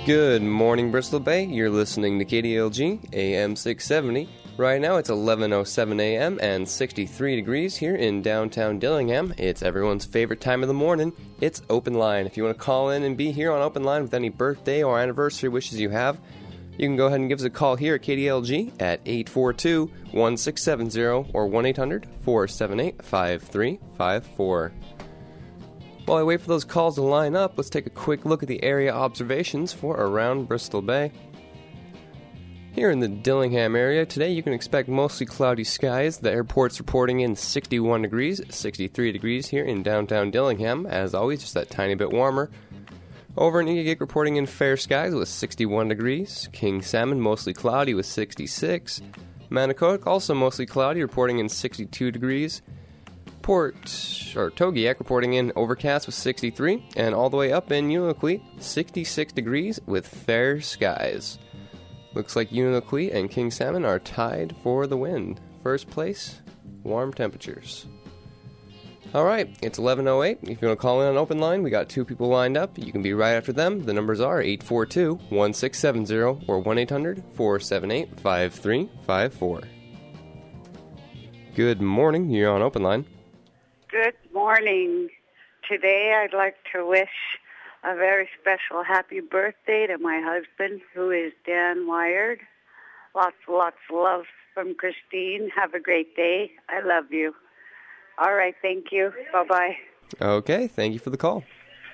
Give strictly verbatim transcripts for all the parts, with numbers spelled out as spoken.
Good morning, Bristol Bay. You're listening to K D L G, A M six seventy. Right now it's eleven oh seven a m and sixty-three degrees here in downtown Dillingham. It's everyone's favorite time of the morning. It's Open Line. If you want to call in and be here on Open Line with any birthday or anniversary wishes you have, you can go ahead and give us a call here at K D L G at eight four two, one six seven zero or one eight hundred, four seven eight, five three five four. While I wait for those calls to line up, let's take a quick look at the area observations for around Bristol Bay. Here in the Dillingham area, today you can expect mostly cloudy skies. The airport's reporting in sixty-one degrees, sixty-three degrees here in downtown Dillingham. As always, just that tiny bit warmer. Over in Ingagik, reporting in fair skies with sixty-one degrees. King Salmon, mostly cloudy with sixty-six. Manicouagan, also mostly cloudy, reporting in sixty-two degrees. Port, or Togiak, reporting in overcast with sixty-three, and all the way up in Unalakleet, sixty-six degrees with fair skies. Looks like Unalakleet and King Salmon are tied for the win. First place, warm temperatures. Alright, it's eleven oh eight. If you want to call in on Open Line, we got two people lined up. You can be right after them. The numbers are eight four two, one six seven zero or one eight hundred, four seven eight, five three five four. Good morning, you're on Open Line. Good morning. Today I'd like to wish a very special happy birthday to my husband, who is Dan Wired. Lots, lots of love from Christine. Have a great day. I love you. All right, thank you. Bye-bye. Okay, thank you for the call.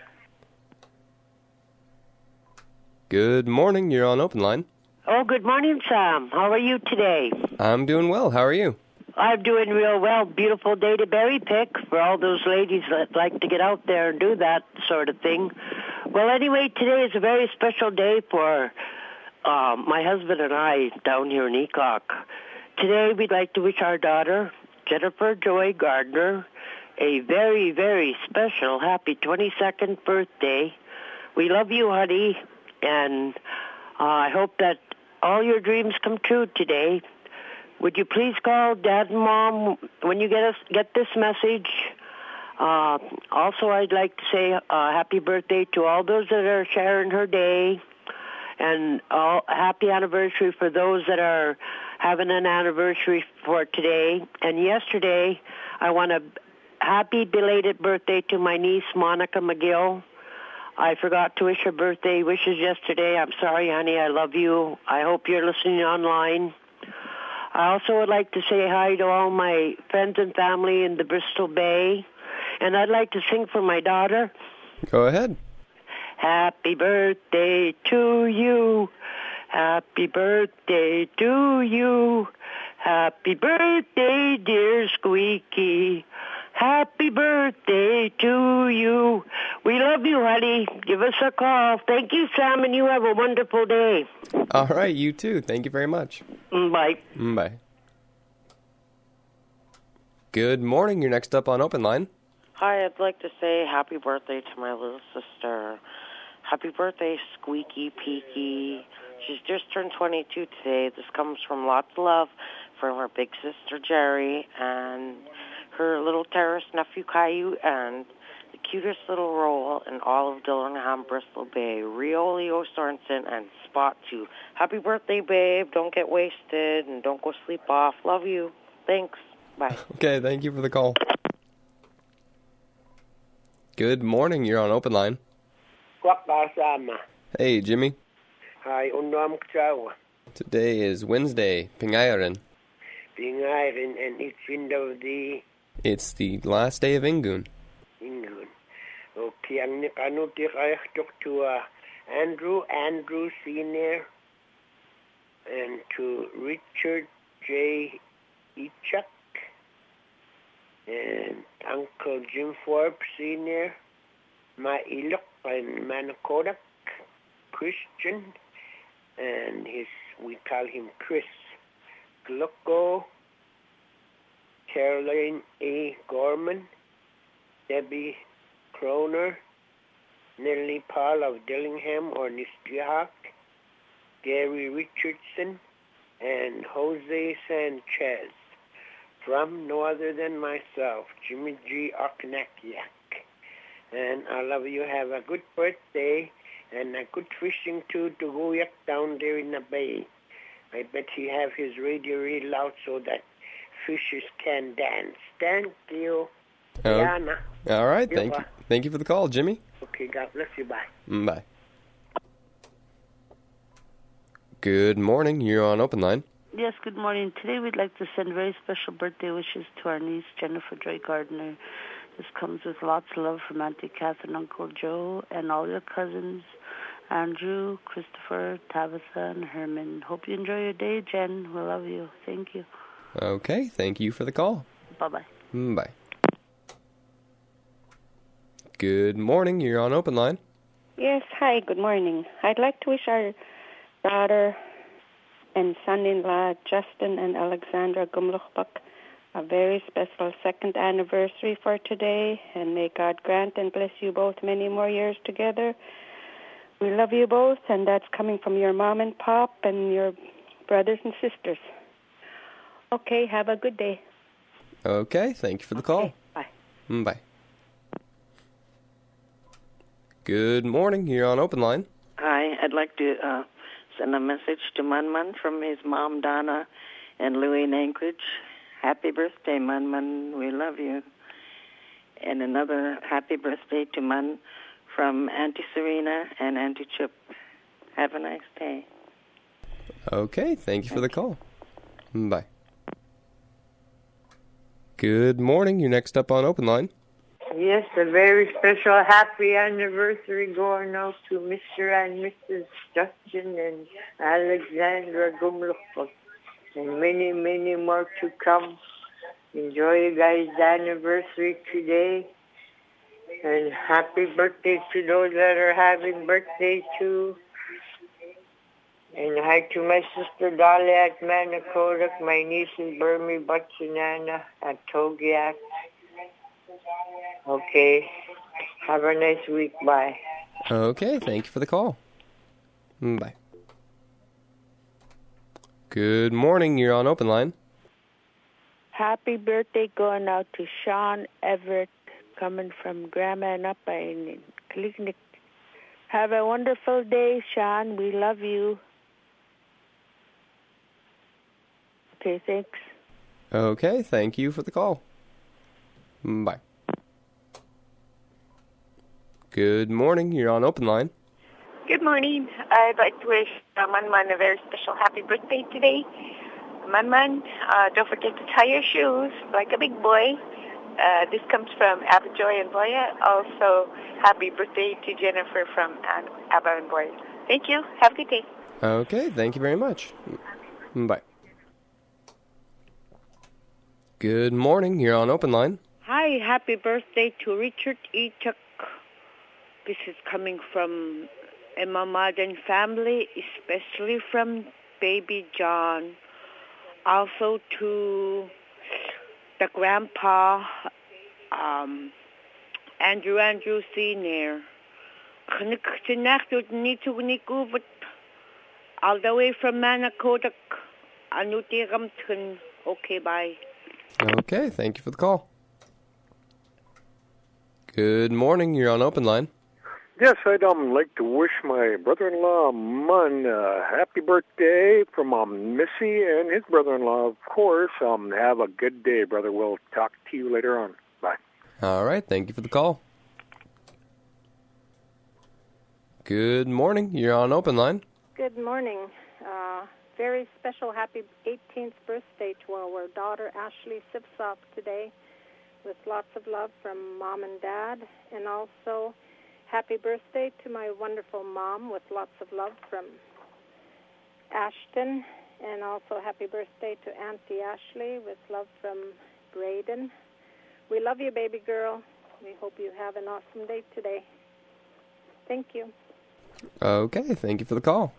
Good morning, you're on Open Line. Oh, good morning, Sam. How are you today? I'm doing well. How are you? I'm doing real well. Beautiful day to berry pick for all those ladies that like to get out there and do that sort of thing. Well, anyway, today is a very special day for uh, my husband and I down here in Ecock. Today we'd like to wish our daughter, Jennifer Joy Gardner, a very, very special happy twenty-second birthday. We love you, honey, and uh, I hope that all your dreams come true today. Would you please call Dad and Mom when you get us get this message? Uh, also, I'd like to say uh, happy birthday to all those that are sharing her day, and all, happy anniversary for those that are having an anniversary for today. And yesterday, I want a happy belated birthday to my niece, Monica McGill. I forgot to wish her birthday wishes yesterday. I'm sorry, honey. I love you. I hope you're listening online. I also would like to say hi to all my friends and family in the Bristol Bay. And I'd like to sing for my daughter. Go ahead. Happy birthday to you. Happy birthday to you. Happy birthday, dear Squeaky. Happy birthday to you. We love you, honey. Give us a call. Thank you, Sam, and you have a wonderful day. All right, you too. Thank you very much. Bye. Bye. Good morning. You're next up on Open Line. Hi, I'd like to say happy birthday to my little sister. Happy birthday, Squeaky Peaky. She's just turned twenty-two today. This comes from lots of love from her big sister, Jerry, and her little terrorist nephew, Caillou, and the cutest little roll in all of Dillingham, Bristol Bay, Rio Leo Sorensen, and Spot two. Happy birthday, babe. Don't get wasted, and don't go sleep off. Love you. Thanks. Bye. Okay, thank you for the call. Good morning. You're on Open Line. Hey, Jimmy. Hi, unam kchawa. Today is Wednesday, Pingayaran. Pingayaran, and it's end of the... It's the last day of Ingun. Ingun. Okay, I'm going to talk to uh, Andrew, Andrew Senior, and to Richard J. Ichak, and Uncle Jim Forbes Senior, my Ilok and Manicouagan, Christian, and his, we call him Chris Glucko, Caroline A. Gorman, Debbie Croner, Nellie Paul of Dillingham or Nistiahawk, Gary Richardson, and Jose Sanchez, from no other than myself, Jimmy G. Oknakiak. And I love you. Have a good birthday. And a good fishing too to go up down there in the bay. I bet he have his radio real loud so that fishers can dance. Thank you. Oh, Diana. all right. You Thank you. are. Thank you for the call, Jimmy. Okay, God bless you. Bye. Mm, Bye. Good morning. You're on Open Line. Yes, good morning. Today we'd like to send very special birthday wishes to our niece, Jennifer Joy Gardner. This comes with lots of love from Auntie Catherine, Uncle Joe, and all your cousins, Andrew, Christopher, Tabitha, and Herman. Hope you enjoy your day, Jen. We love you. Thank you. Okay. Thank you for the call. Bye-bye. Mm, Bye. Good morning. You're on Open Line. Yes, hi, good morning. I'd like to wish our daughter and son-in-law, Justin and Alexandra Gumluchbach, a very special second anniversary for today, and may God grant and bless you both many more years together. We love you both, and that's coming from your mom and pop and your brothers and sisters. Okay, have a good day. Okay. Thank you for the call. Okay, bye. Mm, Bye. Good morning. You're on Open Line. Hi, I'd like to uh, send a message to Munmun from his mom, Donna, and Louie in Anchorage. Happy birthday, Munmun. We love you. And another happy birthday to Mun from Auntie Serena and Auntie Chip. Have a nice day. Okay. Thank you for the call. Mm, Bye. Good morning. You're next up on Open Line. Yes, a very special happy anniversary going out to Mister and Missus Justin and Alexandra Gumluchbach, and many, many more to come. Enjoy you guys' anniversary today, and happy birthday to those that are having birthday too. And hi to my sister Dolly at Manakodak, my niece in Burmy, Butchinana at Togiak. Okay. Have a nice week. Bye. Okay. Thank you for the call. Mm, Bye. Good morning. You're on Open Line. Happy birthday going out to Sean Everett, coming from Grandma and Uppa in Kaliknik. Have a wonderful day, Sean. We love you. Okay, thanks. Okay. Thank you for the call. Mm, Bye. Good morning. You're on Open Line. Good morning. I'd like to wish uh, Manman a very special happy birthday today. Manman, uh, don't forget to tie your shoes like a big boy. Uh, this comes from Abba Joy and Boya. Also, happy birthday to Jennifer from Abba and Boya. Thank you. Have a good day. Okay. Thank you very much. Mm, Bye. Good morning. You're on Open Line. Hi, happy birthday to Richard E. Chuck. This is coming from a Mamadan family, especially from baby John. Also to the grandpa, um, Andrew Andrew Senior All the way from Manakodak. Okay, bye. Okay. Thank you for the call. Good morning. You're on Open Line. Yes, I'd um, like to wish my brother-in-law, Mun, uh, happy birthday from um, Missy and his brother-in-law, of course. Um, have a good day, brother. We'll talk to you later on. Bye. All right. Thank you for the call. Good morning. You're on Open Line. Good morning. Uh, very special happy eighteenth birthday to our daughter, Ashley Sipsop, today, with lots of love from Mom and Dad, and also happy birthday to my wonderful mom with lots of love from Ashton, and also happy birthday to Auntie Ashley with love from Braden. We love you, baby girl. We hope you have an awesome day today. Thank you. Okay. Thank you for the call.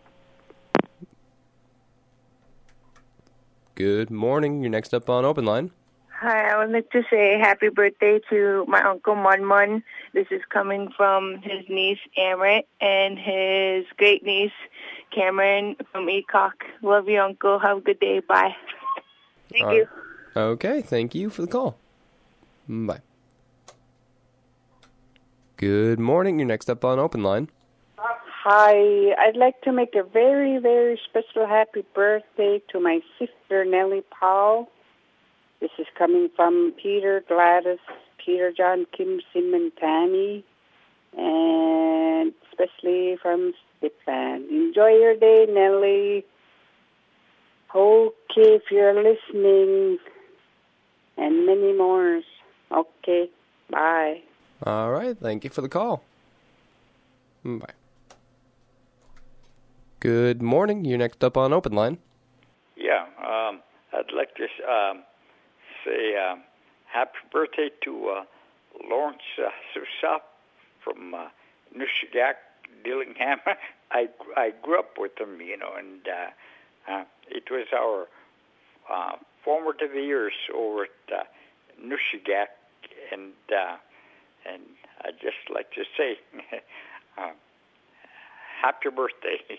Good morning. You're next up on Open Line. Hi, I would like to say happy birthday to my Uncle Munmun. This is coming from his niece, Amrit, and his great-niece, Cameron from Ecock. Love you, Uncle. Have a good day. Bye. Thank Uh, you. Okay. Thank you for the call. Bye. Good morning. You're next up on Open Line. Hi, I'd like to make a very, very special happy birthday to my sister Nellie Powell. This is coming from Peter, Gladys, Peter, John, Kim, Sim, and Tammy, and especially from Stefan. Enjoy your day, Nellie. Okay, if you're listening, and many more. Okay, bye. All right, thank you for the call. Bye. Good morning. You're next up on Open Line. Yeah, um, I'd like to um, say uh, happy birthday to uh, Lawrence uh, Susap from uh, Nushigat, Dillingham. I I grew up with him, you know, and uh, uh, it was our uh, formative years over at uh, Nushigat, and uh, and I'd just like to say uh, happy birthday.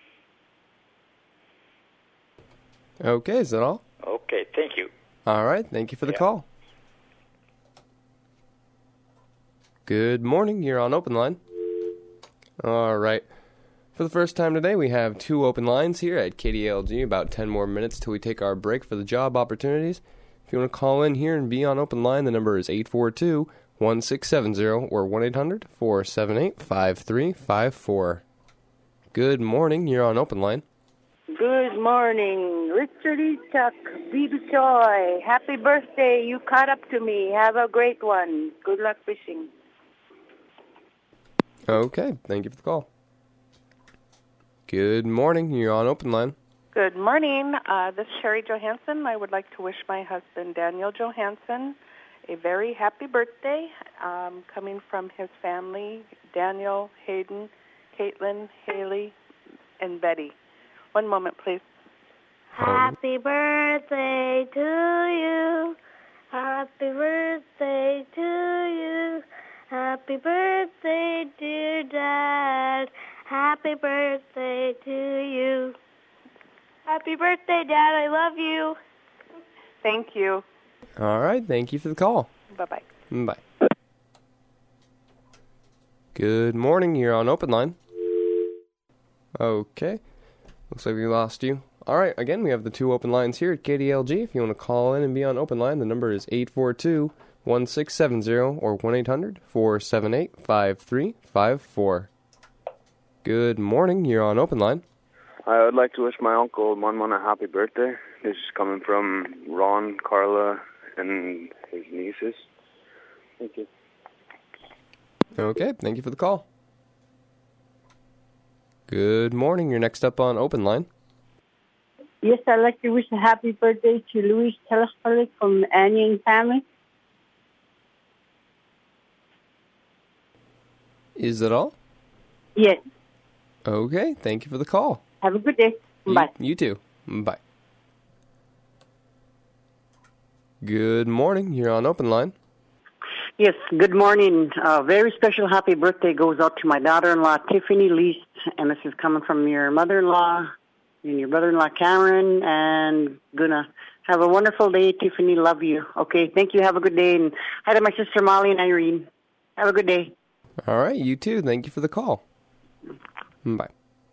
Okay, is that all? Okay, thank you. All right, thank you for the Yeah. call. Good morning, you're on Open Line. All right. For the first time today, we have two open lines here at K D L G, about ten more minutes till we take our break for the job opportunities. If you want to call in here and be on Open Line, the number is eight four two, one six seven zero or one eight hundred, four seven eight, five three five four. Good morning, you're on Open Line. Good morning, Richard E. Chuck, Baby Joy. Happy birthday. You caught up to me. Have a great one. Good luck fishing. Okay, thank you for the call. Good morning, you're on Open Line. Good morning. Uh, this is Sherry Johansson. I would like to wish my husband, Daniel Johansson, a very happy birthday, um, coming from his family, Daniel, Hayden, Caitlin, Haley, and Betty. One moment, please. Happy birthday to you. Happy birthday to you. Happy birthday, dear Dad. Happy birthday to you. Happy birthday, Dad. I love you. Thank you. All right, thank you for the call. Bye-bye. Bye. Good morning, you're on Open Line. Okay. Looks like we lost you. All right, again, we have the two open lines here at K D L G. If you want to call in and be on Open Line, the number is eight four two, one six seven zero or one eight hundred, four seven eight, five three five four. Good morning, you're on Open Line. I would like to wish my uncle Monmon a happy birthday. This is coming from Ron, Carla, and his nieces. Thank you. Okay, thank you for the call. Good morning, you're next up on Open Line. Yes, I'd like to wish a happy birthday to Louis Telespalik from Annie and family. Is that all? Yes. Okay, thank you for the call. Have a good day. Bye. You, you too. Bye. Good morning, you're on Open Line. Yes, good morning. A very special happy birthday goes out to my daughter-in-law, Tiffany Least, and this is coming from your mother-in-law and your brother-in-law, Cameron, and gonna have a wonderful day, Tiffany. Love you. Okay, thank you. Have a good day. And hi to my sister, Molly and Irene. Have a good day. All right, you too. Thank you for the call. Bye.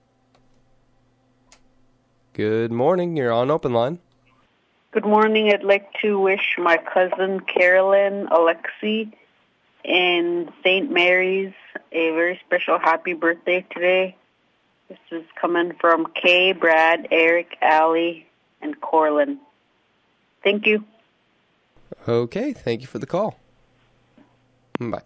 Good morning, you're on Open Line. Good morning. I'd like to wish my cousin Carolyn Alexi in Saint Mary's a very special happy birthday today. This is coming from Kay, Brad, Eric, Allie, and Corlin. Thank you. Okay, thank you for the call. Bye.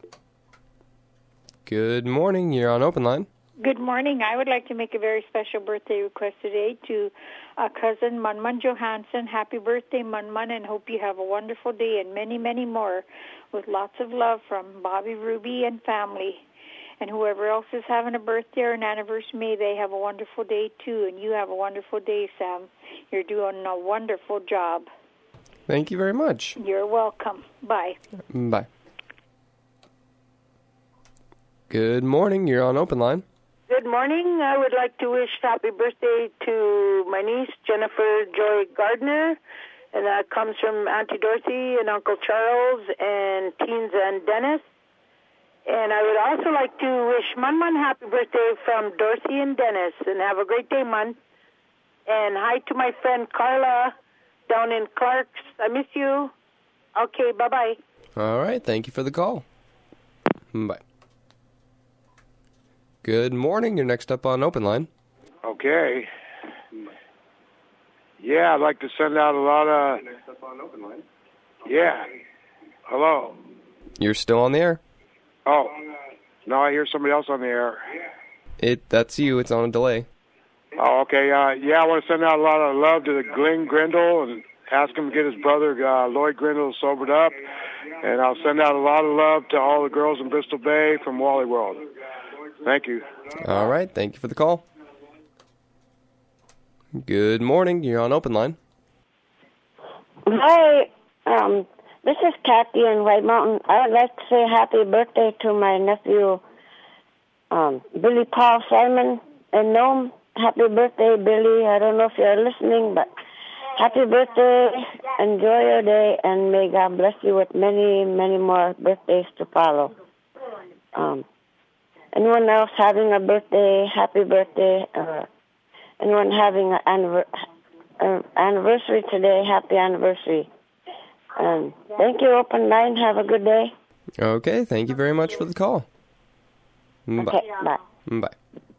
Good morning, you're on Open Line. Good morning. I would like to make a very special birthday request today to uh, cousin Munmun Johansson. Happy birthday, Munmun, and hope you have a wonderful day and many, many more with lots of love from Bobby, Ruby, and family. And whoever else is having a birthday or an anniversary, may they have a wonderful day, too. And you have a wonderful day, Sam. You're doing a wonderful job. Thank you very much. You're welcome. Bye. Bye. Good morning, you're on Open Line. Good morning. I would like to wish happy birthday to my niece, Jennifer Joy Gardner. And that comes from Auntie Dorothy and Uncle Charles and Teens and Dennis. And I would also like to wish Mun Mun happy birthday from Dorothy and Dennis. And have a great day, Mun. And hi to my friend Carla down in Clark's. I miss you. Okay, bye-bye. All right, thank you for the call. Bye. Good morning. You're next up on Open Line. Okay. Yeah, I'd like to send out a lot of... Next up on Open Line. Yeah. Hello. You're still on the air. Oh. No, I hear somebody else on the air. It That's you. It's on a delay. Oh, okay. Uh, yeah, I want to send out a lot of love to the Glenn Grindle and ask him to get his brother uh, Lloyd Grindle sobered up. And I'll send out a lot of love to all the girls in Bristol Bay from Wally World. Thank you. All right. Thank you for the call. Good morning. You're on Open Line. Hi. Um, this is Kathy in White Mountain. I would like to say happy birthday to my nephew, um, Billy Paul Simon in Nome. Happy birthday, Billy. I don't know if you're listening, but happy birthday. Enjoy your day, and may God bless you with many, many more birthdays to follow. Um, anyone else having a birthday, happy birthday. Uh, anyone having an anniver- uh, anniversary today, happy anniversary. Um, thank you, Open Line. Have a good day. Okay, thank you very much for the call. Bye. Okay, bye. Bye.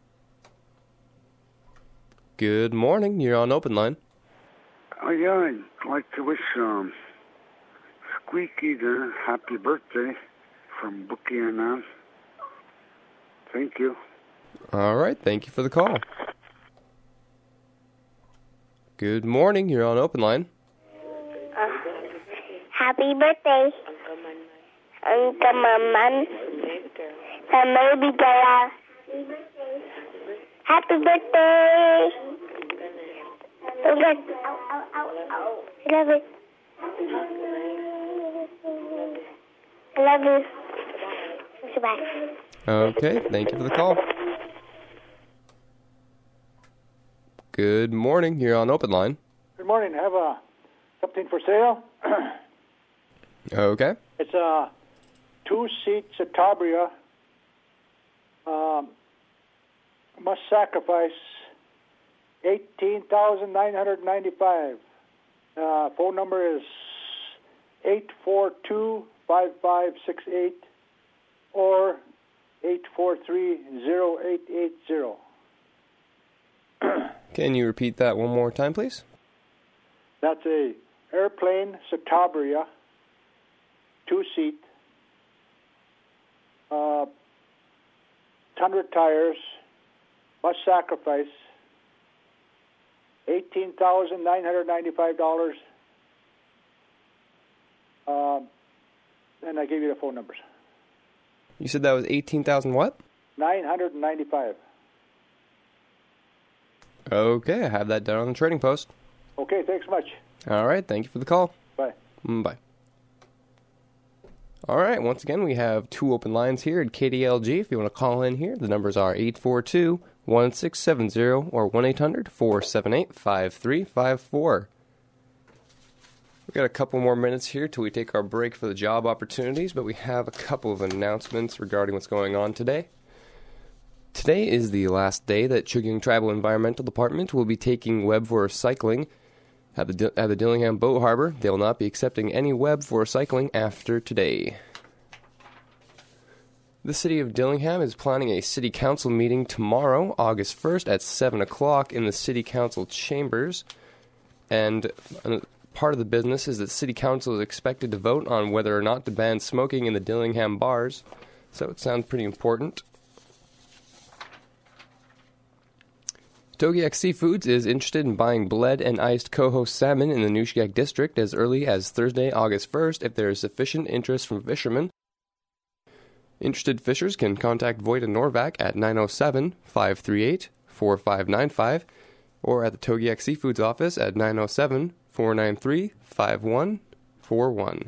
Good morning. You're on Open Line. Oh, yeah, I'd like to wish um, Squeaky the happy birthday from Bookie and Ann. Thank you. All right, thank you for the call. Good morning. You're on Open Line. Uh, happy birthday, Uncle Maman. And maybe Dara. Happy birthday. Okay. I love it. I love you. Goodbye. Okay, thank you for the call. Good morning. You're on Open Line. Good morning. I have uh, something for sale. Okay. It's a two-seat Citabria. Um, must sacrifice eighteen thousand nine hundred ninety-five. Uh, phone number is eight four two, five five six eight or eight four three, zero eight eight zero. Can you repeat that one more time, please? That's a airplane Citabria, two-seat, uh, one hundred tires, must sacrifice, eighteen thousand nine hundred ninety-five dollars. Um, and I gave you the phone numbers. You said that was eighteen thousand what? nine hundred ninety-five. Okay, I have that down on the trading post. Okay, thanks much. All right, thank you for the call. Bye. Mm, bye. All right, once again, we have two open lines here at K D L G. If you want to call in here, the numbers are eight four two, one six seven zero or one eight hundred, four seven eight, five three five four. We've got a couple more minutes here till we take our break for the job opportunities, but we have a couple of announcements regarding what's going on today. Today is the last day that Chugeng Tribal Environmental Department will be taking web for recycling at the, at the Dillingham Boat Harbor. They will not be accepting any web for recycling after today. The City of Dillingham is planning a City Council meeting tomorrow, August first, at seven o'clock in the City Council chambers. And part of the business is that City Council is expected to vote on whether or not to ban smoking in the Dillingham bars. So it sounds pretty important. Togiak Seafoods is interested in buying bled and iced coho salmon in the Nushagak district as early as Thursday, August first, if there is sufficient interest from fishermen. Interested fishers can contact Voita Norvac at nine oh seven, five three eight, four five nine five or at the Togiak Seafoods office at nine oh seven, four nine three, five one four one.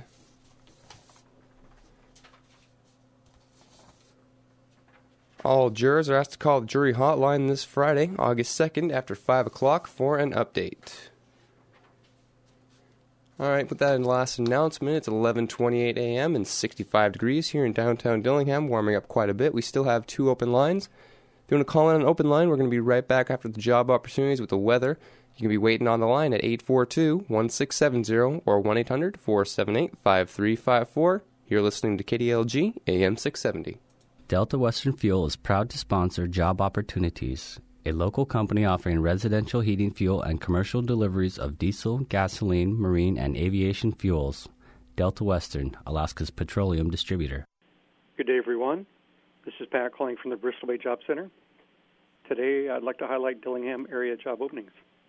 All jurors are asked to call the jury hotline this Friday, August second, after five o'clock for an update. All right, with that last announcement, it's eleven twenty-eight a.m. and sixty-five degrees here in downtown Dillingham, warming up quite a bit. We still have two open lines. If you want to call in an open line, we're going to be right back after the job opportunities with the weather. You can be waiting on the line at eight four two, one six seven zero or one eight hundred, four seven eight, five three five four. You're listening to K D L G, A M six seventy. Delta Western Fuel is proud to sponsor Job Opportunities, a local company offering residential heating fuel and commercial deliveries of diesel, gasoline, marine, and aviation fuels. Delta Western, Alaska's petroleum distributor. Good day, everyone. This is Pat calling from the Bristol Bay Job Center. Today, I'd like to highlight Dillingham area job openings.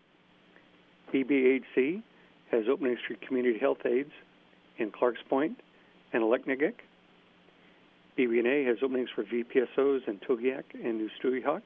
B B H C has openings for community health aides in Clarks Point and Aleknagik. B B N A has openings for V P S Os in Togiak and Newstuihawk.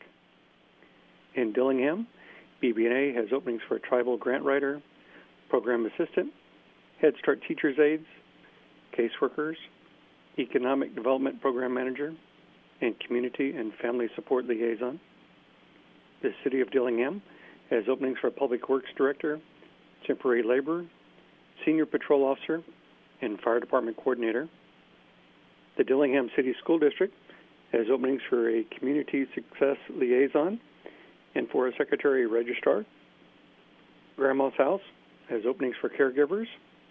In Dillingham, B B N A has openings for a tribal grant writer, program assistant, Head Start teachers aides, caseworkers, economic development program manager, and community and family support liaison. The City of Dillingham has openings for a public works director, temporary labor, senior patrol officer, and fire department coordinator. The Dillingham City School District has openings for a community success liaison and for a secretary registrar. Grandma's House has openings for caregivers.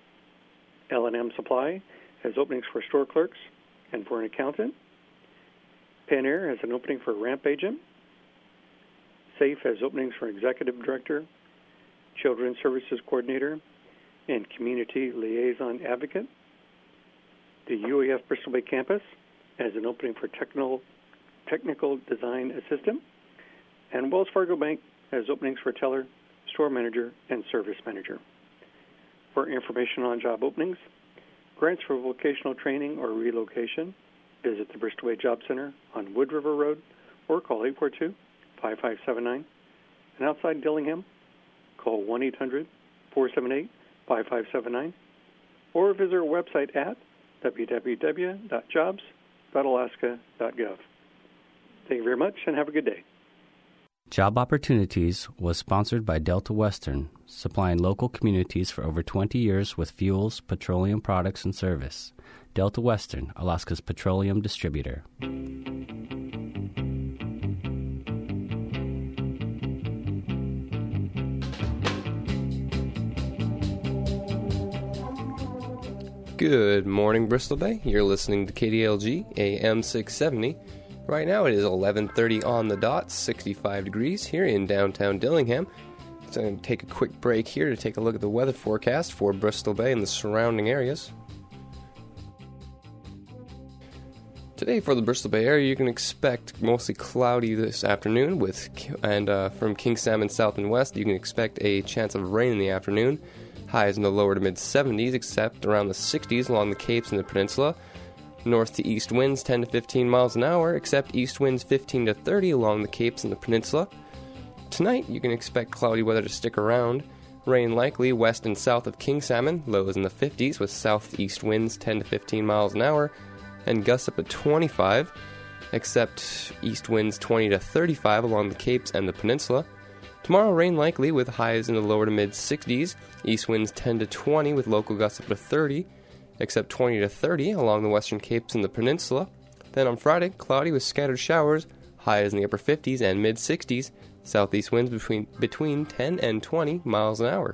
L and M Supply has openings for store clerks and for an accountant. Pan Air has an opening for a ramp agent. SAFE has openings for executive director, children's services coordinator, and community liaison advocate. The U A F Bristol Bay campus has an opening for technical technical design assistant. And Wells Fargo Bank has openings for teller, store manager, and service manager. For information on job openings, grants for vocational training or relocation, visit the Bristol Bay Job Center on Wood River Road or call eight four two, five five seven nine. And outside Dillingham, call one eight hundred, four seven eight, five five seven nine or visit our website at w w w dot jobs dot alaska dot gov. Thank you very much and have a good day. Job Opportunities was sponsored by Delta Western, supplying local communities for over twenty years with fuels, petroleum products, and service. Delta Western, Alaska's petroleum distributor. Good morning, Bristol Bay. You're listening to K D L G, A M six seventy. Right now it is eleven thirty on the dot, sixty-five degrees here in downtown Dillingham. So I'm going to take a quick break here to take a look at the weather forecast for Bristol Bay and the surrounding areas. Today for the Bristol Bay area, you can expect mostly cloudy this afternoon, with and uh, from King Salmon south and west, you can expect a chance of rain in the afternoon. Highs in the lower to mid seventies, except around the sixties along the Capes and the peninsula. North to east winds ten to fifteen miles an hour, except east winds fifteen to thirty along the Capes and the peninsula. Tonight, you can expect cloudy weather to stick around. Rain likely west and south of King Salmon, lows in the fifties with southeast winds ten to fifteen miles an hour, and gusts up to twenty-five, except east winds twenty to thirty-five along the Capes and the peninsula. Tomorrow, rain likely with highs in the lower to mid sixties, east winds ten to twenty with local gusts up to thirty, except twenty to thirty along the western Capes and the peninsula. Then on Friday, cloudy with scattered showers, highs in the upper fifties and mid sixties, southeast winds between between ten and twenty miles an hour.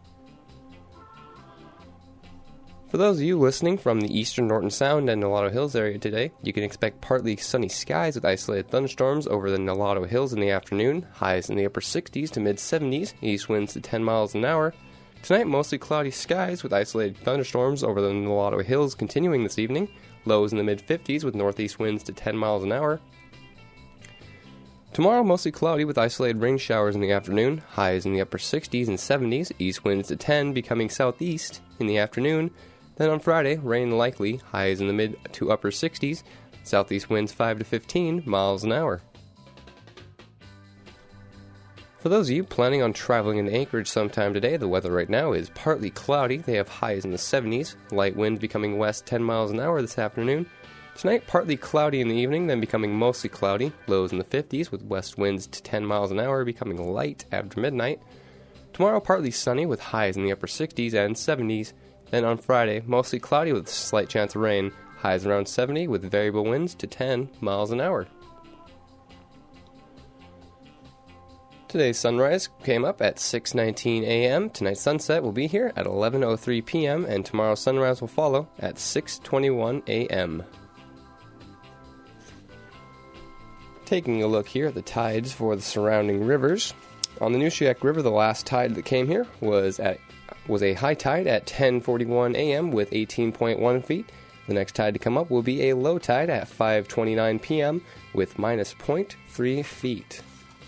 For those of you listening from the eastern Norton Sound and Nulato Hills area today, you can expect partly sunny skies with isolated thunderstorms over the Nulato Hills in the afternoon, highs in the upper sixties to mid seventies, east winds to ten miles an hour. Tonight, mostly cloudy skies with isolated thunderstorms over the Nulato Hills continuing this evening, lows in the mid fifties with northeast winds to ten miles an hour. Tomorrow, mostly cloudy with isolated rain showers in the afternoon, highs in the upper sixties and seventies, east winds to ten, becoming southeast in the afternoon. Then on Friday, rain likely, highs in the mid to upper sixties, southeast winds five to fifteen miles an hour. For those of you planning on traveling in Anchorage sometime today, the weather right now is partly cloudy. They have highs in the seventies, light wind becoming west ten miles an hour this afternoon. Tonight, partly cloudy in the evening, then becoming mostly cloudy, lows in the fifties with west winds to ten miles an hour, becoming light after midnight. Tomorrow, partly sunny with highs in the upper sixties and seventies. Then on Friday, mostly cloudy with a slight chance of rain. Highs around seventy with variable winds to ten miles an hour. Today's sunrise came up at six nineteen a.m. Tonight's sunset will be here at eleven oh three p.m. and tomorrow's sunrise will follow at six twenty-one a.m. Taking a look here at the tides for the surrounding rivers. On the Nushagak River, the last tide that came here was at was a high tide at ten forty-one a.m. with eighteen point one feet. The next tide to come up will be a low tide at five twenty-nine p.m. with minus zero point three feet.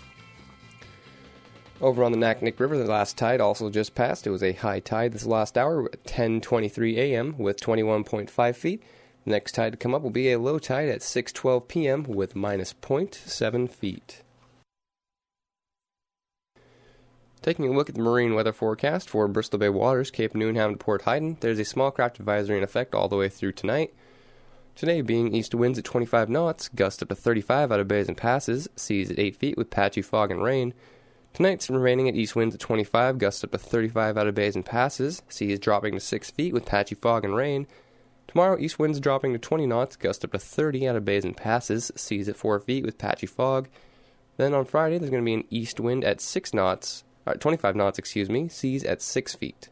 Over on the Naknek River, the last tide also just passed. It was a high tide this last hour at ten twenty-three a.m. with twenty-one point five feet. The next tide to come up will be a low tide at six twelve p.m. with minus zero point seven feet. Taking a look at the marine weather forecast for Bristol Bay waters, Cape Newnham to Port Heiden, there's a small craft advisory in effect all the way through tonight. Today being east winds at twenty-five knots, gusts up to thirty-five out of bays and passes, seas at eight feet with patchy fog and rain. Tonight's remaining at east winds at twenty-five, gusts up to thirty-five out of bays and passes, seas dropping to six feet with patchy fog and rain. Tomorrow, east winds dropping to twenty knots, gusts up to thirty out of bays and passes, seas at four feet with patchy fog. Then on Friday, there's going to be an east wind at six knots, uh, twenty-five knots, excuse me, seas at six feet.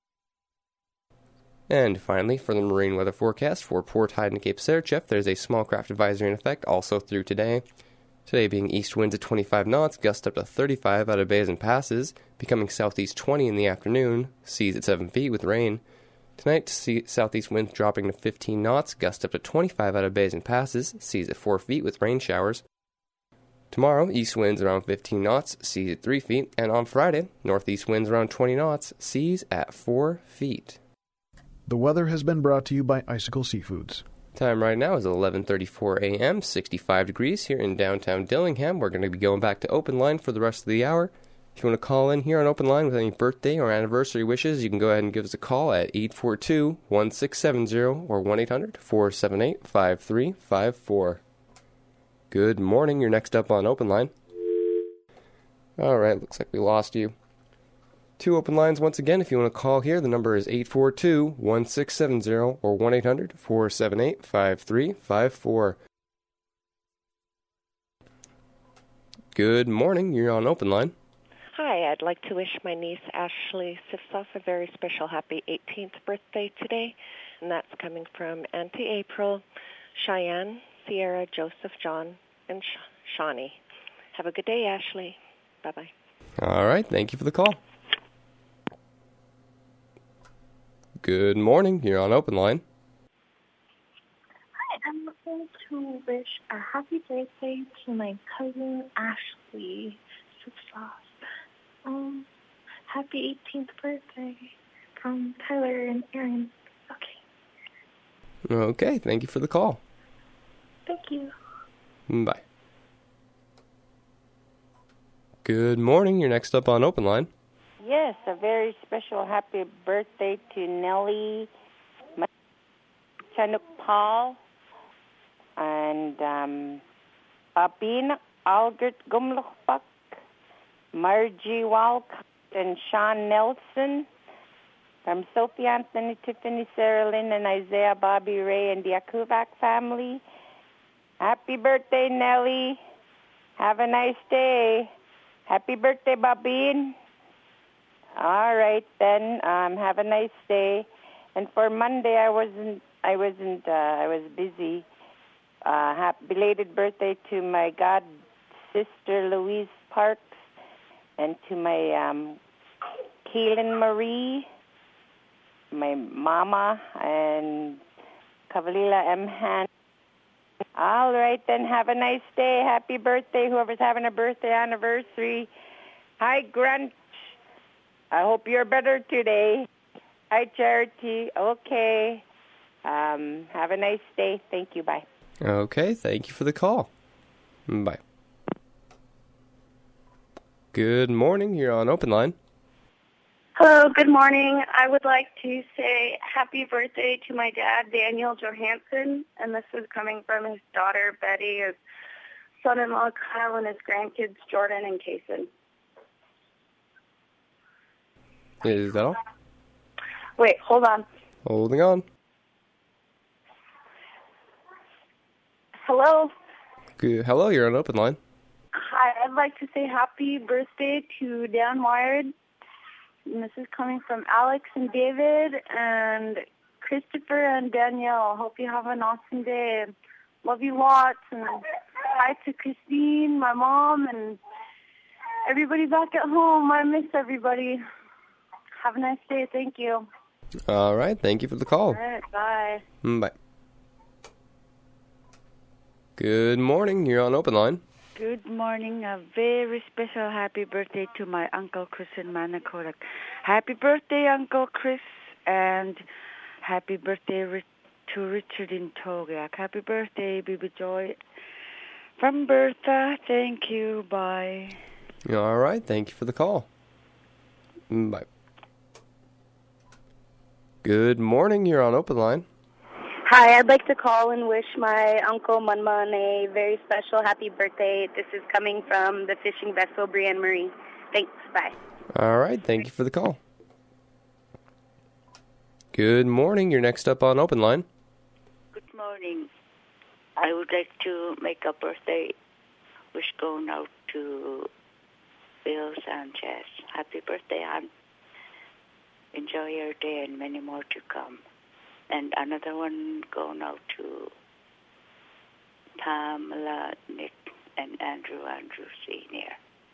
And finally, for the marine weather forecast for Port Heiden and Cape Serechef, there's a small craft advisory in effect also through today. Today being east winds at twenty-five knots, gusts up to thirty-five out of bays and passes, becoming southeast twenty in the afternoon, seas at seven feet with rain. Tonight, sea- southeast winds dropping to fifteen knots, gusts up to twenty-five out of bays and passes, seas at four feet with rain showers. Tomorrow, east winds around fifteen knots, seas at three feet, and on Friday, northeast winds around twenty knots, seas at four feet. The weather has been brought to you by Icicle Seafoods. Time right now is eleven thirty-four a.m., sixty-five degrees here in downtown Dillingham. We're going to be going back to open line for the rest of the hour. If you want to call in here on open line with any birthday or anniversary wishes, you can go ahead and give us a call at eight four two, one six seven zero or one eight hundred, four seven eight, five three five four. Good morning. You're next up on open line. All right, looks like we lost you. Two open lines once again. If you want to call here, the number is eight four two, one six seven zero or one eight hundred, four seven eight, five three five four. Good morning. You're on open line. Hi, I'd like to wish my niece Ashley Sifsoff a very special happy eighteenth birthday today, and that's coming from Auntie April, Cheyenne, Sierra, Joseph, John, and Sh- Shawnee. Have a good day, Ashley. Bye-bye. All right, thank you for the call. Good morning. You're on open line. Hi, I'm looking to wish a happy birthday to my cousin Ashley Sifsoff. Um, happy eighteenth birthday from Tyler and Aaron. Okay. Okay, thank you for the call. Thank you. Bye. Good morning. You're next up on open line. Yes, a very special happy birthday to Nellie Chanuk Paul and um, Babin Algert Gumluchbach, Margie Walcott, and Sean Nelson. From Sophie Anthony, Tiffany, Sarah Lynn, and Isaiah, Bobby Ray, and the Akuvak family. Happy birthday, Nellie. Have a nice day. Happy birthday, Babin. All right, then. Um, have a nice day. And for Monday, I wasn't. I wasn't. Uh, I was busy. Uh, happy belated birthday to my god sister Louise Parks, and to my um, Keelan Marie, my mama, and Kavalila M. Han. All right, then. Have a nice day. Happy birthday, whoever's having a birthday anniversary. Hi, Grant. I hope you're better today. Hi, Charity. Okay. Um, have a nice day. Thank you. Bye. Okay, thank you for the call. Bye. Good morning. You're on open line. Hello, good morning. I would like to say happy birthday to my dad, Daniel Johansson, and this is coming from his daughter, Betty, his son-in-law, Kyle, and his grandkids, Jordan and Kason. Is that all? Wait, hold on. Holding on. Hello. Good. Hello, you're on open line. Hi, I'd like to say happy birthday to Dan Wired. And this is coming from Alex and David and Christopher and Danielle. Hope you have an awesome day. Love you lots. And hi to Christine, my mom, and everybody back at home. I miss everybody. Have a nice day. Thank you. All right. Thank you for the call. All right. Bye. Mm, Bye. Good morning. You're on open line. Good morning. A very special happy birthday to my Uncle Chris in Manakodak. Happy birthday, Uncle Chris, and happy birthday Ri- to Richard in Togiak. Happy birthday, Baby Joy. From Bertha, thank you. Bye. All right. Thank you for the call. Mm, Bye. Good morning. You're on open line. Hi, I'd like to call and wish my Uncle Manman a very special happy birthday. This is coming from the fishing vessel Brienne Marie. Thanks. Bye. All right. Thank you for the call. Good morning. You're next up on open line. Good morning. I would like to make a birthday wish going out to Bill Sanchez. Happy birthday, hon. Enjoy your day and many more to come. And another one going out to Pamela, Nick, and Andrew, Andrew Senior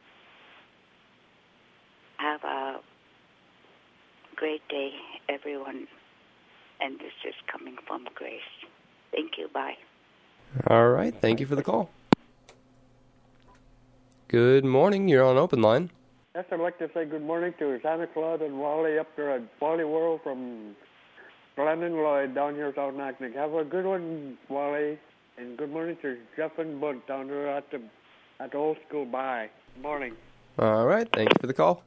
Have a great day, everyone. And this is coming from Grace. Thank you. Bye. All right. Thank you for the call. Good morning. You're on open line. Yes, I'd like to say good morning to Santa Claus and Wally up there at Wally World from Glenn and Lloyd down here at South Naknek. Have a good one, Wally. And good morning to Jeff and Bud down there at the at the old school. Bye. Good morning. All right. Thank you for the call.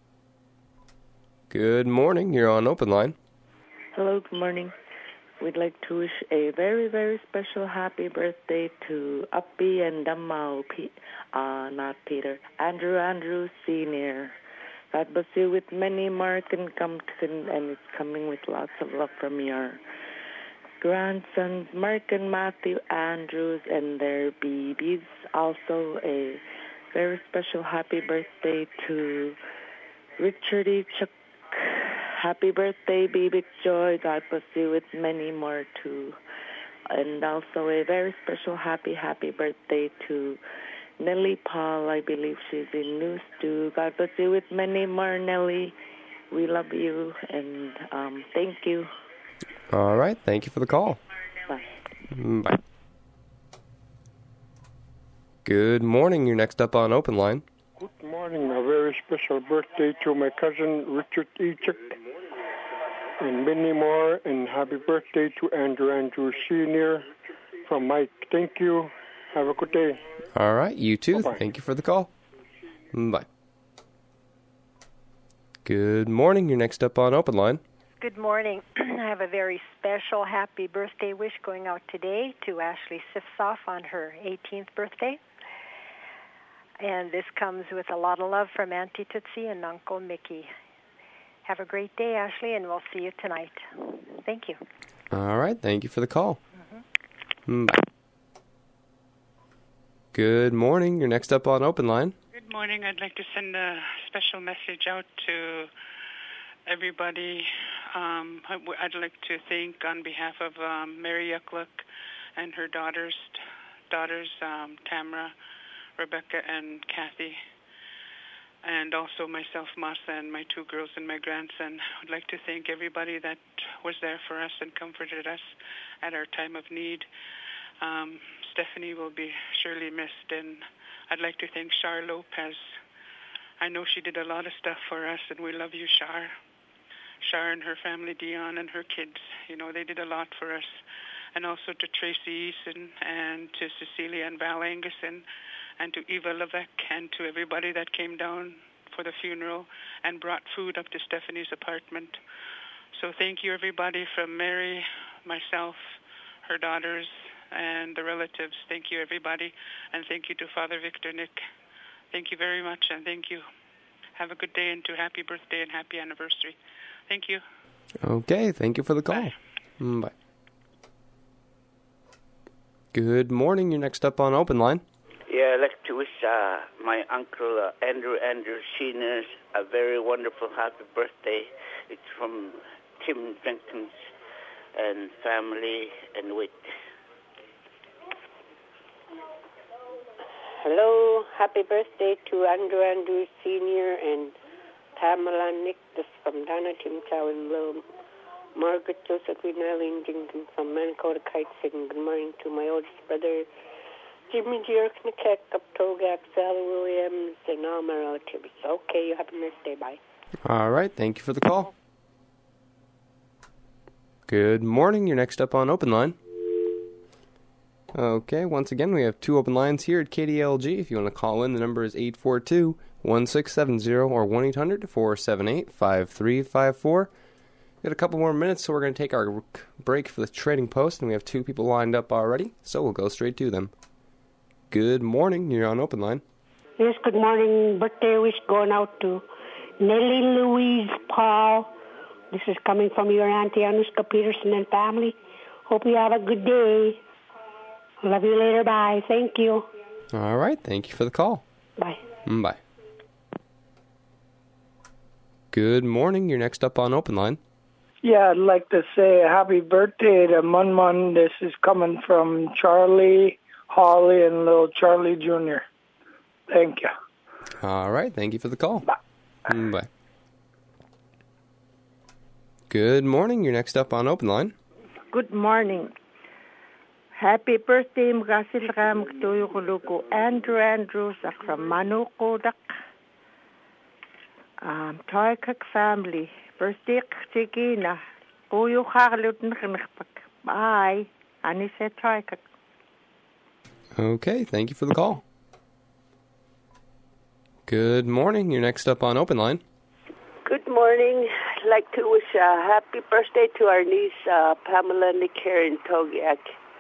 Good morning. You're on open line. Hello, good morning. We'd like to wish a very, very special happy birthday to Uppy and Damao, P- uh, not Peter, Andrew Andrew Senior God bless you with many Mark and Compton, and it's coming with lots of love from your grandsons, Mark and Matthew Andrews, and their babies. Also, a very special happy birthday to Richard E. Chuck. Happy birthday, baby Joy. God bless you with many more too. And also a very special happy, happy birthday to Nellie Paul. I believe she's in News too. God bless you with many more, Nellie. We love you, and um, thank you. All right. Thank you for the call. Bye. Bye. Good morning. You're next up on open line. Good morning. A very special birthday to my cousin Richard Ichik and many more, and happy birthday to Andrew Andrew Senior from Mike. Thank you. Have a good day. All right. You too. Bye-bye. Thank you for the call. Bye. Good morning. You're next up on open line. Good morning. I have a very special happy birthday wish going out today to Ashley Sifsoff on her eighteenth birthday. And this comes with a lot of love from Auntie Tootsie and Uncle Mickey. Have a great day, Ashley, and we'll see you tonight. Thank you. All right. Thank you for the call. Mm-hmm. Bye. Good morning. You're next up on open line. Good morning. I'd like to send a special message out to everybody. Um, I'd like to thank on behalf of um, Mary Yuckluck and her daughters, daughters um, Tamara, Rebecca, and Kathy, and also myself, Masa, and my two girls and my grandson. I'd like to thank everybody that was there for us and comforted us at our time of need. Um, Stephanie will be surely missed, and I'd like to thank Char Lopez. I know she did a lot of stuff for us, and we love you, Char. Char and her family, Dion, and her kids. You know, they did a lot for us. And also to Tracy Eason and to Cecilia and Val Anguson and to Eva Levesque and to everybody that came down for the funeral and brought food up to Stephanie's apartment. So thank you, everybody, from Mary, myself, her daughters, and the relatives. Thank you, everybody. And thank you to Father Victor Nick. Thank you very much, and thank you. have a good day, and to happy birthday and happy anniversary. Thank you. Okay, thank you for the call. Bye. Bye. Good morning. You're next up on Open Line. Yeah, I'd like to wish uh, my uncle uh, Andrew Andrew Senior a very wonderful happy birthday. It's from Tim Jenkins and family and wait. Hello, happy birthday to Andrew Andrew Senior and Pamela Nick, this from Donna Tim Chow and Loam. Margaret Josephine Eileen Jenkins from Manakota Kite saying good morning to my oldest brother, Jimmy Jerk Nikek of Togak, Sally Williams, and all my relatives. Okay, you have a nice day. Bye. All right, thank you for the call. Good morning. You're next up on Open Line. Okay, once again, we have two open lines here at K D L G. If you want to call in, the number is eight four two, one six seven zero or one eight hundred, four seven eight, five three five four. We got a couple more minutes, so we're going to take our break for the Trading Post, and we have two people lined up already, so we'll go straight to them. Good morning. You're on Open Line. Yes, good morning. Birthday wish going out to Nellie Louise Paul. This is coming from your Auntie Anushka Peterson and family. Hope you have a good day. Love you later. Bye. Thank you. All right. Thank you for the call. Bye. Bye. Good morning. You're next up on Open Line. Yeah, I'd like to say happy birthday to Mun Mun. This is coming from Charlie, Holly, and little Charlie Junior Thank you. All right. Thank you for the call. Bye. Bye. Good morning. You're next up on Open Line. Good morning. Happy birthday, mga ram tuyo kuluko Andrew Andrews from Manukodak. Um, Toykak family. Birthday kachigina. Kuyo kakalot nakakpak. Bye. Ani se Toykak. Okay, thank you for the call. Good morning. You're next up on Open Line. Good morning. I'd like to wish a happy birthday to our niece, uh, Pamela Nick here in Togiak.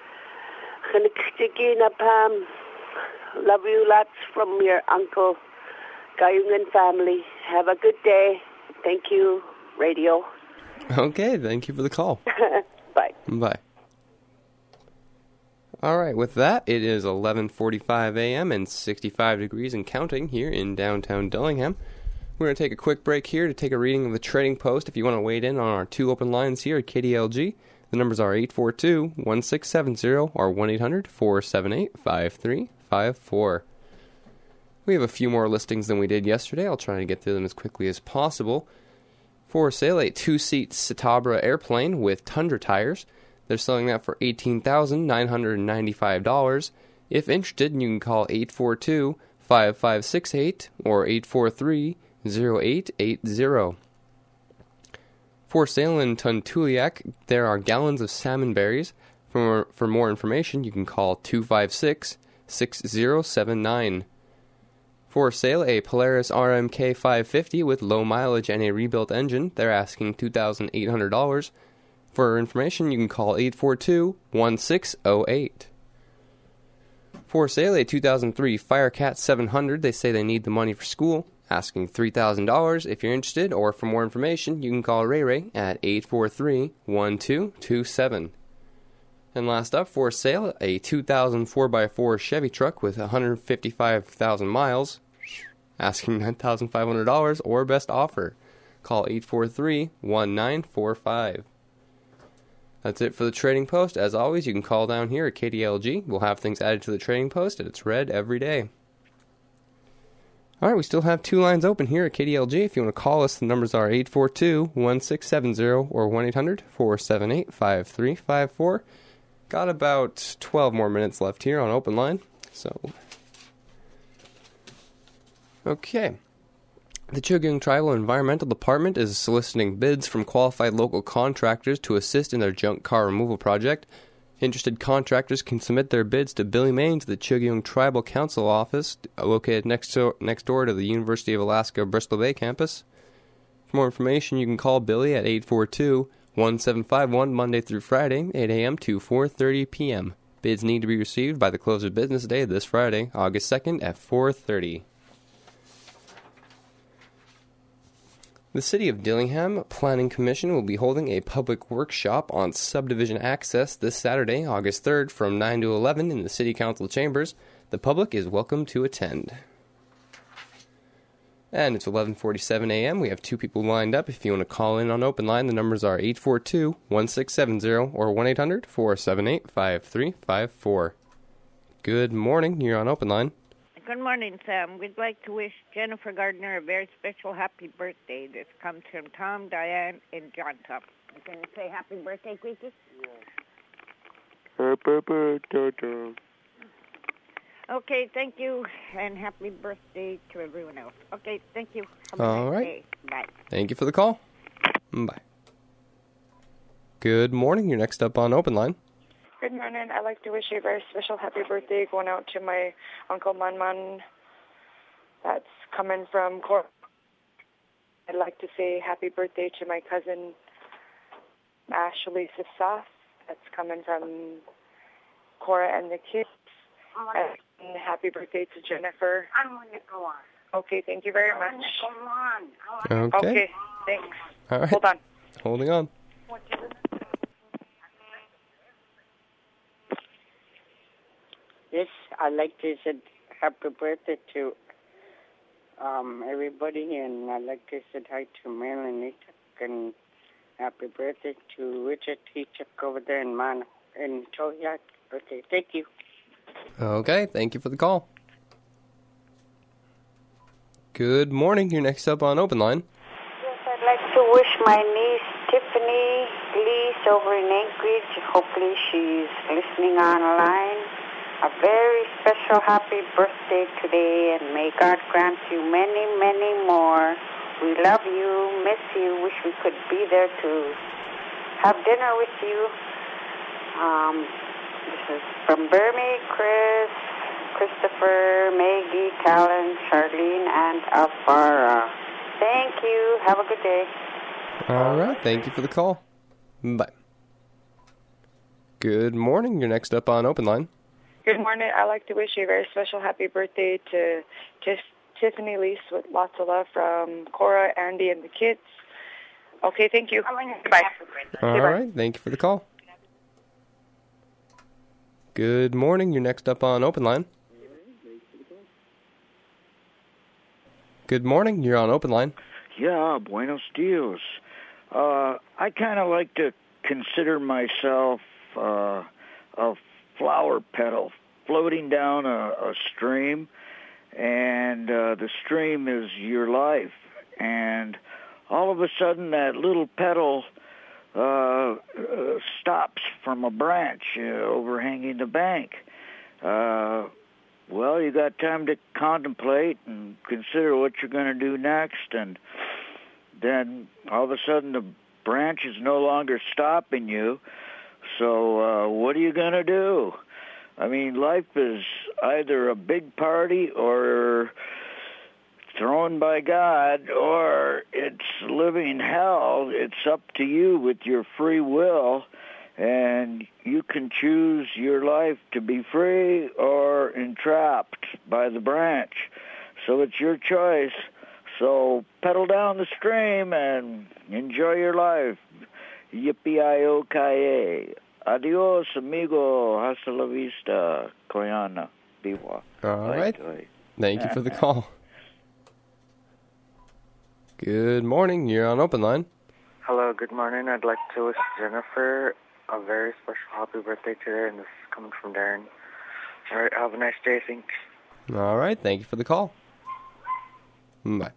Pam, love you lots from your uncle, Gayungan family. Have a good day. Thank you, radio. Okay, thank you for the call. Bye. Bye. All right, with that, it is eleven forty-five a.m. and sixty-five degrees and counting here in downtown Dillingham. We're going to take a quick break here to take a reading of the Trading Post. If you want to wade in on our two open lines here at K D L G, the numbers are eight four two, one six seven zero or one eight hundred, four seven eight, five three five four. We have a few more listings than we did yesterday. I'll try to get through them as quickly as possible. For sale, a two-seat Citabra airplane with Tundra tires. They're selling that for eighteen thousand nine hundred ninety-five dollars. If interested, you can call eight four two, five five six eight or eight four three, zero eight eight zero. For sale in Tuntuliak, there are gallons of salmon berries. For more, for more information, you can call two five six, six zero seven nine. For sale, a Polaris R M K five fifty with low mileage and a rebuilt engine. They're asking two thousand eight hundred dollars. For information, you can call eight four two, one six zero eight. For sale, a two thousand three Firecat seven hundred. They say they need the money for school. Asking three thousand dollars. If you're interested, or for more information, you can call Ray Ray at eight four three, one two two seven. And last up, for sale, a two thousand four by four Chevy truck with one hundred fifty-five thousand miles. Asking nine thousand five hundred dollars or best offer. Call eight four three, one nine four five. That's it for the Trading Post. As always, you can call down here at K D L G. We'll have things added to the Trading Post, and it's read every day. All right, we still have two lines open here at K D L G. If you want to call us, the numbers are eight four two, one six seven zero or one eight hundred, four seven eight, five three five four. Got about twelve more minutes left here on Open Line. So, okay. The Chugeng Tribal Environmental Department is soliciting bids from qualified local contractors to assist in their junk car removal project. Interested contractors can submit their bids to Billy Main to the Chugeng Tribal Council office, located next door, next door to the University of Alaska Bristol Bay campus. For more information, you can call Billy at eight four two, one seven five one Monday through Friday, eight a.m. to four thirty p.m. Bids need to be received by the close of business day this Friday, August second at four thirty. The City of Dillingham Planning Commission will be holding a public workshop on subdivision access this Saturday, August third, from nine to eleven in the City Council chambers. The public is welcome to attend. And it's eleven forty-seven a.m. We have two people lined up. If you want to call in on Open Line, the numbers are eight four two, one six seven zero or one eight hundred, four seven eight, five three five four. Good morning. You're on Open Line. Good morning, Sam. We'd like to wish Jennifer Gardner a very special happy birthday. This comes from Tom, Diane, and John Tuff. You can say happy birthday, Queequeg? Happy birthday, Tom. Okay, thank you, and happy birthday to everyone else. Okay, thank you. Have a All nice right. day. Bye. Thank you for the call. Bye. Good morning. You're next up on Open Line. Good morning. I'd like to wish you a very special happy birthday going out to my Uncle Manman. That's coming from Cora. I'd like to say happy birthday to my cousin Ashley Sifsaf. That's coming from Cora and the kids. And happy birthday to Jennifer. I want to go on. Okay, thank you very much. Go on. Okay. Okay, thanks. All right. Hold on. Holding on. Yes, I'd like to say happy birthday to um, everybody, and I'd like to say hi to Marilyn Ichak, and happy birthday to Richard Ichak over there in Man in Toyak. Okay, thank you. Okay, thank you for the call. Good morning. You're next up on Open Line. Yes, I'd like to wish my niece Tiffany Lees over in Anchorage. Hopefully she's listening online. A very special happy birthday today, and may God grant you many, many more. We love you, miss you, wish we could be there to have dinner with you. Um, this is from Burmy, Chris, Christopher, Maggie, Callan, Charlene, and Alvara. Thank you. Have a good day. All right. Thank you for the call. Bye. Good morning. You're next up on Open Line. Good morning. I'd like to wish you a very special happy birthday to Tiff- Tiffany Lees with lots of love from Cora, Andy, and the kids. Okay, thank you. Bye. All Bye. right. Thank you for the call. Good morning. You're next up on Open Line. Good morning. You're on Open Line. Yeah, buenos dias. Uh, I kind of like to consider myself uh, a flower petal floating down a, a stream, and uh, the stream is your life. And all of a sudden, that little petal uh, uh, stops from a branch uh, overhanging the bank. Uh, well, you got time to contemplate and consider what you're going to do next, and then all of a sudden the branch is no longer stopping you. So uh, what are you going to do? I mean, life is either a big party or thrown by God, or it's living hell. It's up to you with your free will, and you can choose your life to be free or entrapped by the branch. So it's your choice. So pedal down the stream and enjoy your life. Yippee-i-o-ki-yay. Adios, amigo. Hasta la vista, Koyana. Biwa. All Bye, right. bye. Thank you for the call. Good morning. You're on Open Line. Hello, good morning. I'd like to wish Jennifer a very special happy birthday today, and this is coming from Darren. All right, have a nice day. Thanks. All right. Thank you for the call. Bye.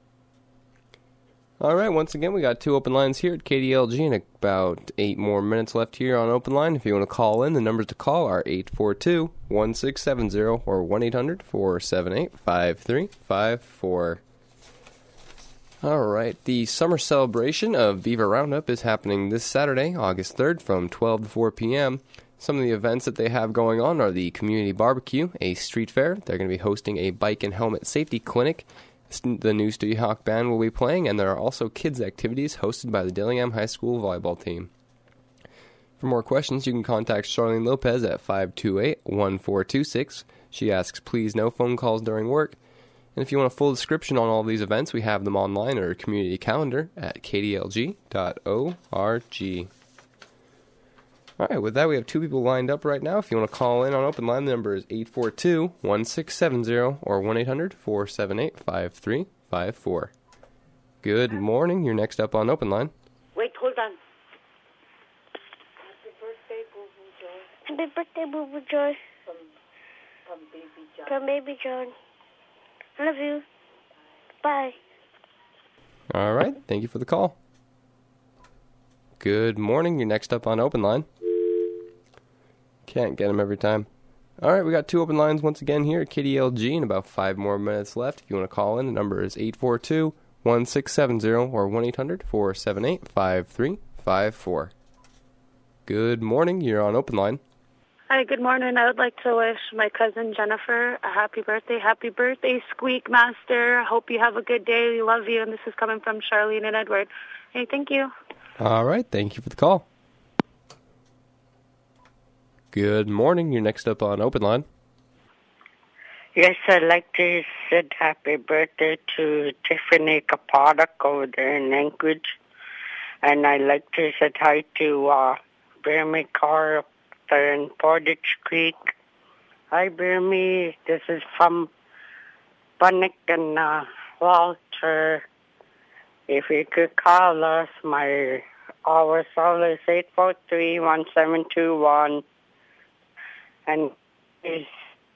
All right, once again, we got two open lines here at K D L G and about eight more minutes left here on Open Line. If you want to call in, the numbers to call are eight four two, one six seven zero or one eight hundred, four seven eight, five three five four. All right, the summer celebration of Viva Roundup is happening this Saturday, August third, from twelve to four p.m. Some of the events that they have going on are the community barbecue, a street fair. They're going to be hosting a bike and helmet safety clinic. The new Studio Hawk Band will be playing, and there are also kids' activities hosted by the Dillingham High School volleyball team. For more questions, you can contact Charlene Lopez at five two eight, one four two six. She asks, please no phone calls during work. And if you want a full description on all these events, we have them online at our community calendar at k d l g dot org. All right, with that, we have two people lined up right now. If you want to call in on open line, the number is eight four two, one six seven zero or one eight hundred, four seven eight, five three five four. Good morning. You're next up on open line. Wait, hold on. Happy birthday, Boo Boo Joy. Happy birthday, Boo Boo Joy. From, from Baby John. From Baby John. I love you. Bye. All right. Thank you for the call. Good morning. You're next up on open line. Can't get them every time. All right. We got two open lines once again here at K D L G and about five more minutes left. If you want to call in, the number is eight four two, one six seven zero or one eight hundred, four seven eight, five three five four. Good morning. You're on open line. Hi, good morning. I would like to wish my cousin Jennifer a happy birthday. Happy birthday, Squeak Master. I hope you have a good day. We love you. And this is coming from Charlene and Edward. Hey, thank you. All right. Thank you for the call. Good morning. You're next up on open line. Yes, I'd like to say happy birthday to Tiffany Kapadak over there in Anchorage. And I'd like to say hi to uh, Jeremy Carr up there in Portage Creek. Hi, Jeremy. This is from Bunnick and uh, Walter. If you could call us, my our cell is eight four three, one seven two one. And please,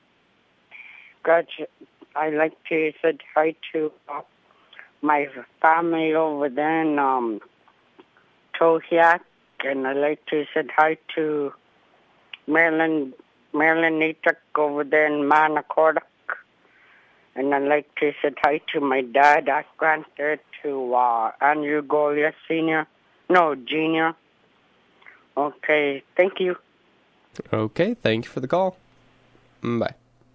I'd like to say hi to uh, my family over there in um, Tohiak. And I'd like to say hi to Marilyn, Marilyn Nituk over there in Manakodak. And I'd like to say hi to my dad, I granted to uh, Andrew Golia Senior. No, Junior. Okay, thank you. Okay, thank you for the call. Bye.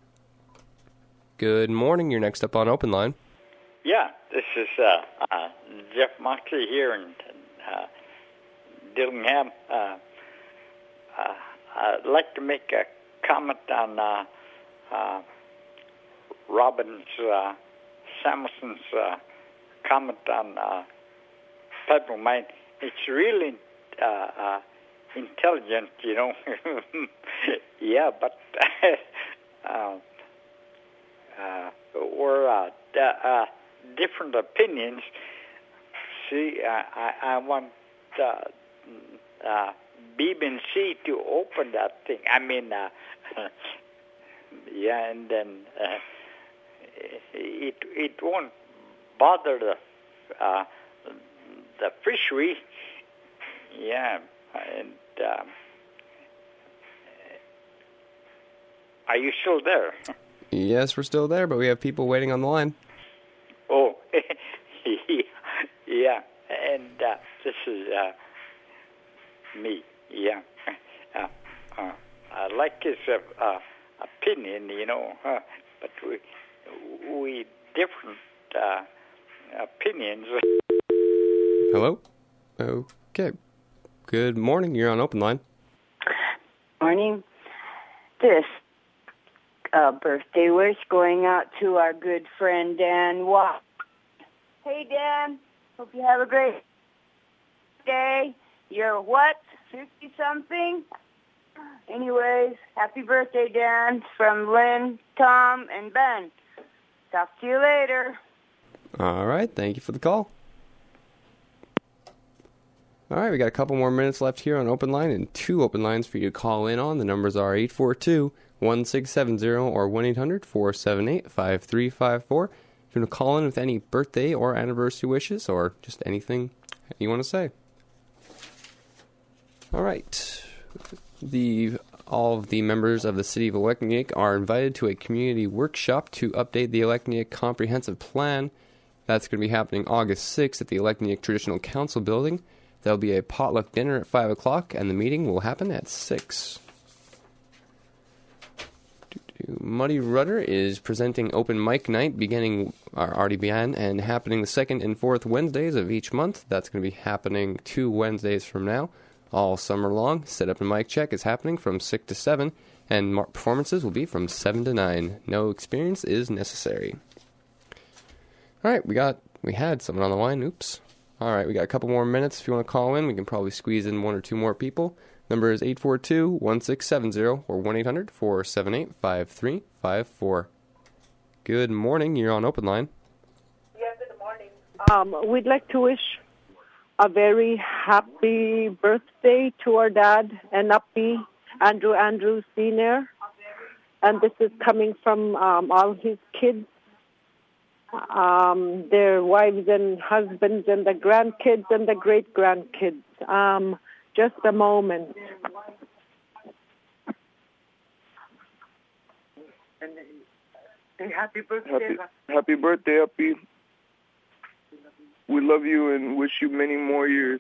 Good morning. You're next up on open line. Yeah, this is uh, uh, Jeff Moxley here in uh, Dillingham. Uh, uh, I'd like to make a comment on uh, uh, Robin's uh, Samuelson's uh, comment on uh, Pebble Mine. It's really uh, uh, intelligent, you know. Yeah, but uh, uh, we're uh, d- uh, different opinions. See, I, I, I want uh, uh, B B C to open that thing. I mean, uh, yeah, and then uh, it it won't bother the uh, the fishery. Yeah, and um, are you still there? Yes, we're still there, but we have people waiting on the line. Oh, yeah, and uh, this is uh, me. Yeah, uh, uh, I like his uh, uh, opinion, you know, uh, but we we different uh, opinions. Hello? Okay. Good morning. You're on open line. Morning. This uh, birthday wish going out to our good friend Dan Watt. Hey, Dan. Hope you have a great day. You're what? fifty-something? Anyways, happy birthday, Dan, from Lynn, Tom, and Ben. Talk to you later. All right. Thank you for the call. All right, we got a couple more minutes left here on open line and two open lines for you to call in on. The numbers are eight four two, one six seven zero or one eight hundred, four seven eight, five three five four. If you want to call in with any birthday or anniversary wishes or just anything you want to say. All right. The all of the members of the City of Alekneyik are invited to a community workshop to update the Alekneyik Comprehensive Plan. That's going to be happening August sixth at the Alekneyik Traditional Council Building. There'll be a potluck dinner at five o'clock, and the meeting will happen at six. Muddy Rudder is presenting open mic night beginning, or already began, and happening the second and fourth Wednesdays of each month. That's going to be happening two Wednesdays from now, all summer long. Set up and mic check is happening from six to seven, and performances will be from seven to nine. No experience is necessary. All right, we got we had someone on the line. Oops. All right, we got a couple more minutes. If you want to call in, we can probably squeeze in one or two more people. Number is eight four two, one six seven zero or one eight hundred, four seven eight, five three five four. Good morning. You're on Open Line. Yes, good morning. Um, we'd like to wish a very happy birthday to our dad and Uppy, Andrew Andrews Senior And this is coming from um, all his kids, um, their wives and husbands and the grandkids and the great-grandkids. Um, just a moment. Say happy birthday. Happy, happy birthday, Uppy. We love you and wish you many more years.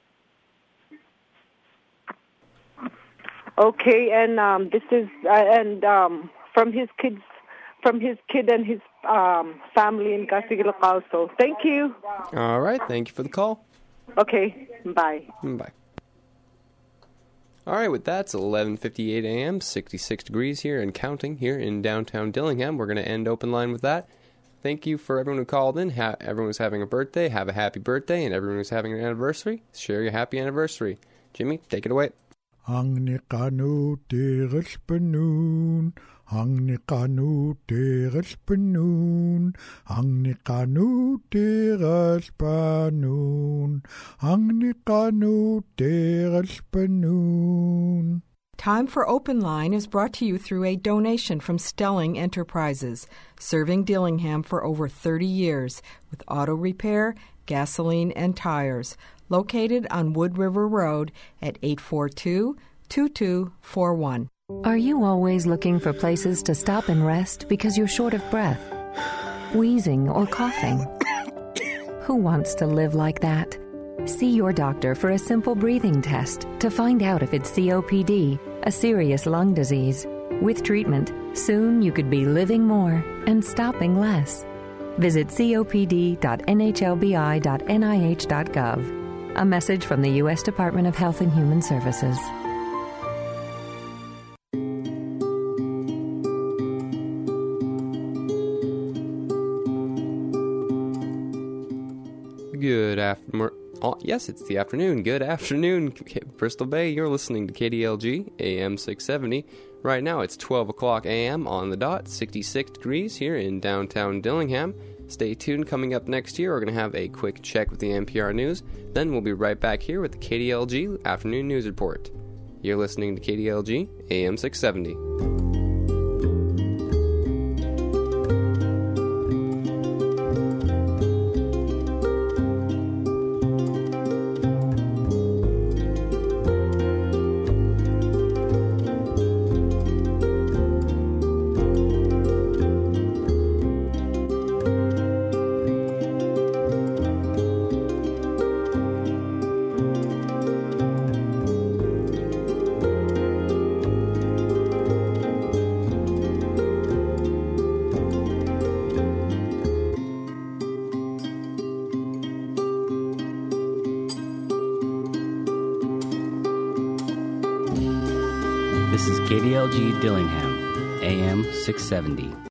Okay, and um, this is uh, and um, from his kids, from his kid and his um, family in Casigilok also. Thank you. All right, thank you for the call. Okay, bye. Bye. All right, with that, it's eleven fifty-eight a.m., sixty-six degrees here and counting here in downtown Dillingham. We're going to end Open Line with that. Thank you for everyone who called in. Ha- everyone who's having a birthday, have a happy birthday. And everyone who's having an anniversary, share your happy anniversary. Jimmy, take it away. Ang ni kanu teres penun, ang ni kanu teres penun, ang ni kanu teres penun, ang ni kanu teres penun. Time for Open Line is brought to you through a donation from Stelling Enterprises, serving Dillingham for over thirty years with auto repair, gasoline, and tires. Located on Wood River Road at eight four two, two two four one. Are you always looking for places to stop and rest because you're short of breath, wheezing, or coughing? Who wants to live like that? See your doctor for a simple breathing test to find out if it's C O P D, a serious lung disease. With treatment, soon you could be living more and stopping less. Visit copd dot n h l b i dot n i h dot gov. A message from the U S Department of Health and Human Services. Good afternoon. Oh, yes, it's the afternoon. Good afternoon, Bristol Bay. You're listening to K D L G, A M six seventy. Right now, it's twelve o'clock a m on the dot, sixty-six degrees here in downtown Dillingham. Stay tuned. Coming up next year, we're going to have a quick check with the N P R News. Then we'll be right back here with the K D L G Afternoon News Report. You're listening to K D L G, A M six seventy. This is K D L G Dillingham, A M six seventy.